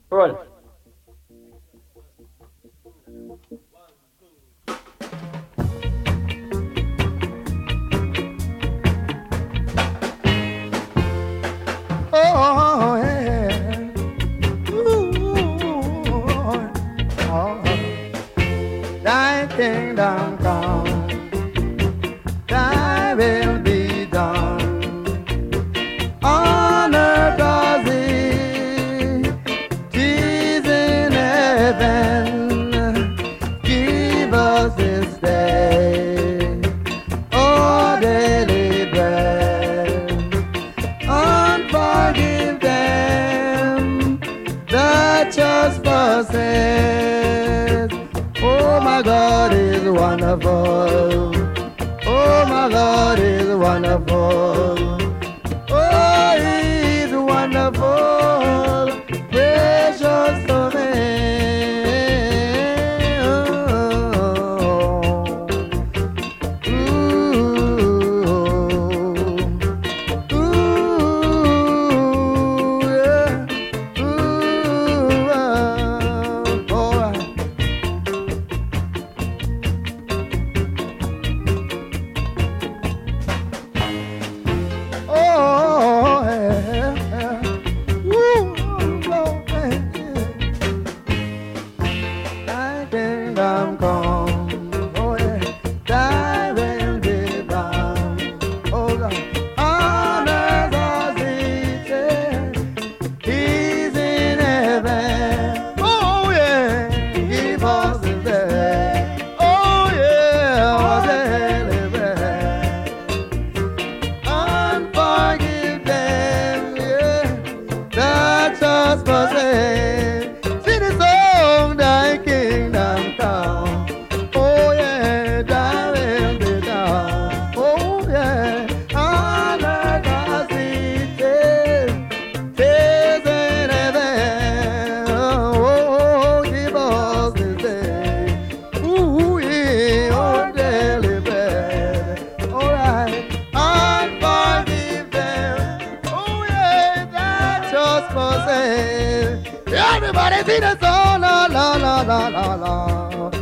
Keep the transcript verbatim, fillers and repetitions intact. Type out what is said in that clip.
Roll. Oh, yeah. Ooh, oh, thy kingdom come, thy will be done on earth as it is in heaven. Give us this day our daily bread, and forgive them the trespasses. Oh, my God is wonderful. Oh, my God is wonderful. Oh, He's wonderful, precious to me. Ooh, ooh, yeah, ooh, oh, oh. Oh, yeah, yeah. Ooh, oh, yeah. Thy kingdom come, oh yeah, thy will be done, oh God, on earth as it is in heaven. Oh yeah, give us this day, oh yeah, our daily bread, and forgive them, yeah, the trespasses. Sing the song, thy kingdom come. Oh yeah, thy will be done. Oh yeah, on earth as it is, is in heaven. Oh, give us this day, ooh, yeah, our daily bread. All right, and forgive them. Oh yeah, that trespasses. Everybody sing the song, la la la la la la.